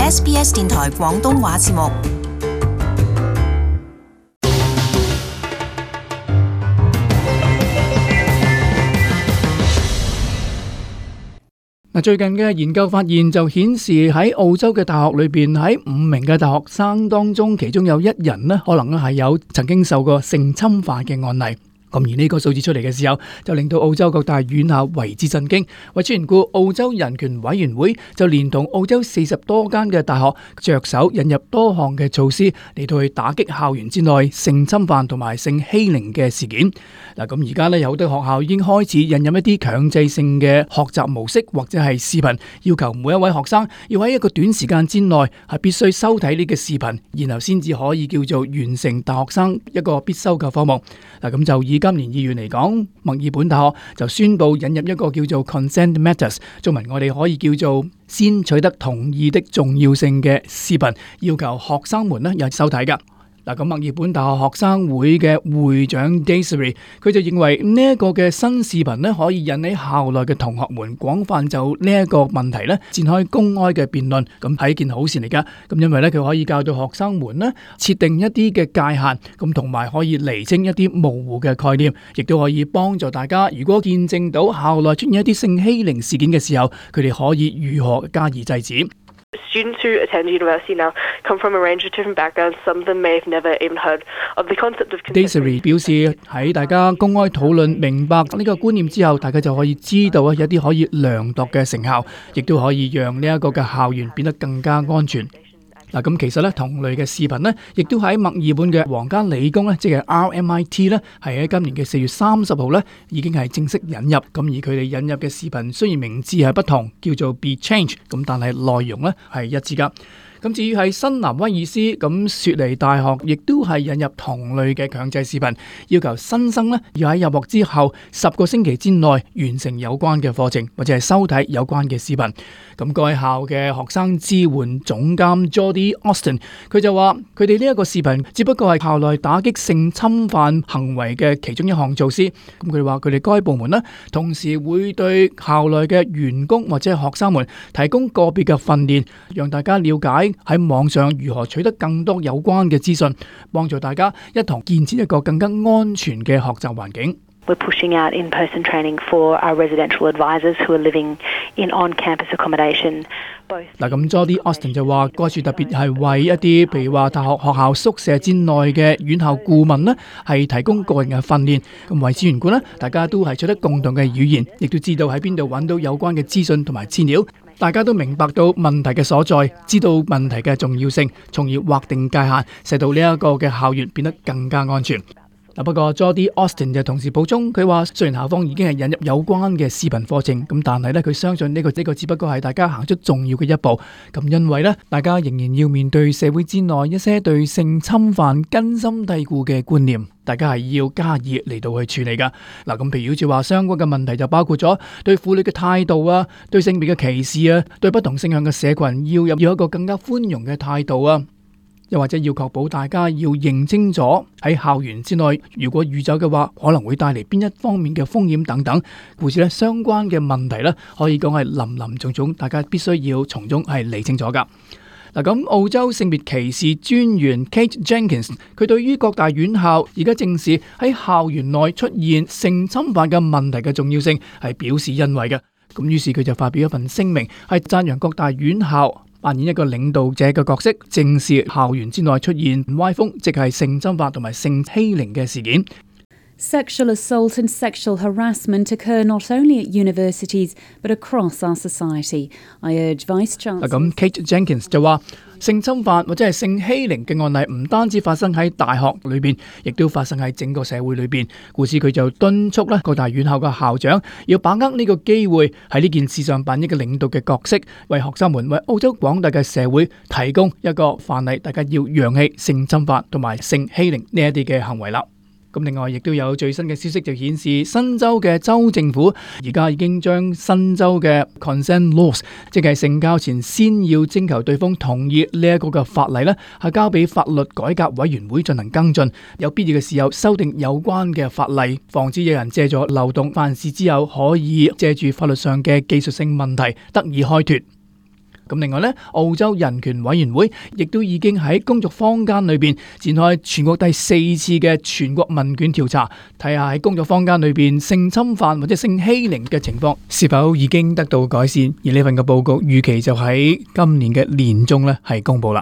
SBS 電台廣東話節目。 最近嘅研究發現就顯示喺澳洲嘅大學裏邊，喺5名嘅大學生當中，其中有1人呢可能係有曾經受過性侵犯嘅案例。咁而呢個數字出嚟嘅時候，就令到澳洲各大院校為之震驚。為此緣故，澳洲人權委員會就連同澳洲40多間嘅大學着手引入多項嘅措施嚟到去打擊校園之內性侵犯同埋性欺凌嘅事件。嗱，咁而家呢，有好多學校已經開始引入一啲強制性嘅學習模式或者係視頻，要求每一位學生要喺一個短時間之內係必須收睇呢個視頻，然後先至可以叫做完成大學生一個必修嘅科目。嗱，咁就以今年2月嚟講，墨爾本大學就宣布引入一個叫做 Consent Matters， 中文我哋可以叫做先取得同意的重要性嘅視頻，要求學生們呢有收睇㗎。嗱，咁墨爾本大學學生會嘅會長 Desiree， 佢就認為呢一個嘅新視頻呢可以引起校內嘅同學們廣泛就呢一個問題呢展開公開嘅辯論，咁係一件好事嚟㗎。咁因為呢，佢可以教導學生們呢設定一啲嘅界限，咁同埋可以釐清一啲模糊嘅概念，亦都可以幫助大家，如果見證到校內出現一啲性欺凌事件嘅時候，佢哋可以如何加以制止。 Students who attend university now come from a range of different backgrounds. Some of them may have never even heard of the concept of consent. Desiree 表示喺大家公開討論明白呢個觀念之後，大家就可以知道有啲可以量度嘅成效，亦都可以讓呢一個嘅校園變得更加安全。嗱，咁其實咧同類嘅視頻呢，亦都喺墨爾本嘅皇家理工咧，即係 RMIT 咧，係喺今年嘅4月30號咧，已經係正式引入。咁而佢哋引入嘅視頻雖然名字係不同，叫做 Be Change， 咁但係內容咧係一致噶。咁至於喺新南威爾斯，咁雪梨大學亦都係引入同類嘅強制視頻，要求新生呢要喺入學之後10個星期之內完成有關嘅課程，或者係收睇有關嘅視頻。咁該校嘅學生支援總監 Jodie Austin， 佢就話佢哋呢一個視頻只不過係校內打擊性侵犯行為嘅其中一項措施。咁佢話佢哋該部門呢，同時會對校內嘅員工或者係學生們提供個別嘅訓練，讓大家了解喺網上如何取得更多有關嘅資訊，幫助大家一同建設一個更加安全嘅學習環境。 We're pushing out in-person training for our residential advisors who are living in on-campus accommodation. 嗱，咁 Jodie Austin 就話，該處特別係為一啲譬如話大學學校宿舍之內嘅院校顧問呢，係提供個人嘅訓練。咁為此緣故呢，大家都係取得共同嘅語言，亦都知道喺邊度揾到有關嘅資訊同埋資料。大家都明白到問題嘅所在，知道問題嘅重要性，從而劃定界限，使到呢一個嘅校園變得更加安全。不過 Jodie Austin 就同時補充，佢話雖然校方已經係引入有關嘅視頻課程，咁但係咧佢相信呢個只不過係大家行出重要嘅一步。咁因為咧，大家仍然要面對社會之內一些對性侵犯根深蒂固嘅觀念，大家係要加以嚟到去處理噶。嗱，咁譬如好似話相關嘅問題就包括咗對婦女嘅態度啊，對性別嘅歧視啊，對不同性向嘅社群要一個更加寬容嘅態度啊。又或者要確保大家要認清楚喺校園之內，如果遇走嘅話，可能會帶嚟邊一方面嘅風險等等。故此咧，相關嘅問題咧，可以講係林林總總，大家必須要從中係理清楚噶。嗱，咁澳洲性別歧視專員 Kate Jenkins， 佢對於各大院校而家正視喺校園內出現性侵犯嘅問題嘅重要性，係表示欣慰嘅。咁於是佢就發表一份聲明，係讚揚各大院校扮演一個領導者嘅角色，正視校園之內出現歪風，即係性侵犯同埋性欺凌嘅事件。 Sexual assault and sexual harassment occur not only at universities but across our society. I urge Vice Chancellor。 咁 Kate Jenkins 就話，性侵犯或者係性欺凌嘅案例唔單止發生喺大學裏邊，亦都發生喺整個社會裏邊。故此佢就敦促各大院校嘅校長要把握呢個機會，喺呢件事上扮演一個領導嘅角色，為學生們、為澳洲廣大嘅社會提供一個範例，大家要揚棄性侵犯同埋性欺凌呢一啲嘅行為啦。咁另外亦都有最新嘅消息就顯示，新州嘅州政府而家已經將新州嘅 consent laws， 即係性交前先要徵求對方同意呢一個嘅法例呢，係交俾法律改革委員會進行跟進，有必要嘅時候修訂有關嘅法例，防止有人借助漏洞，犯事之後可以借住法律上嘅技術性問題得以開脫。 咁另外呢，澳洲人權委員會亦都已經喺工作坊間裏邊展開全國第4次嘅全國問卷調查，睇下喺工作坊間裏邊性侵犯或者性欺凌嘅情況是否已經得到改善。而呢份嘅報告預期就喺今年嘅年中呢係公布啦。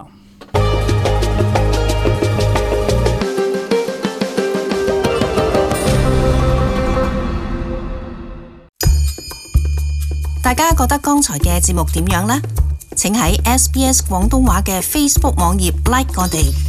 大家覺得剛才嘅節目點樣呢？請喺SBS 廣東話嘅 Facebook 網頁 like 我哋。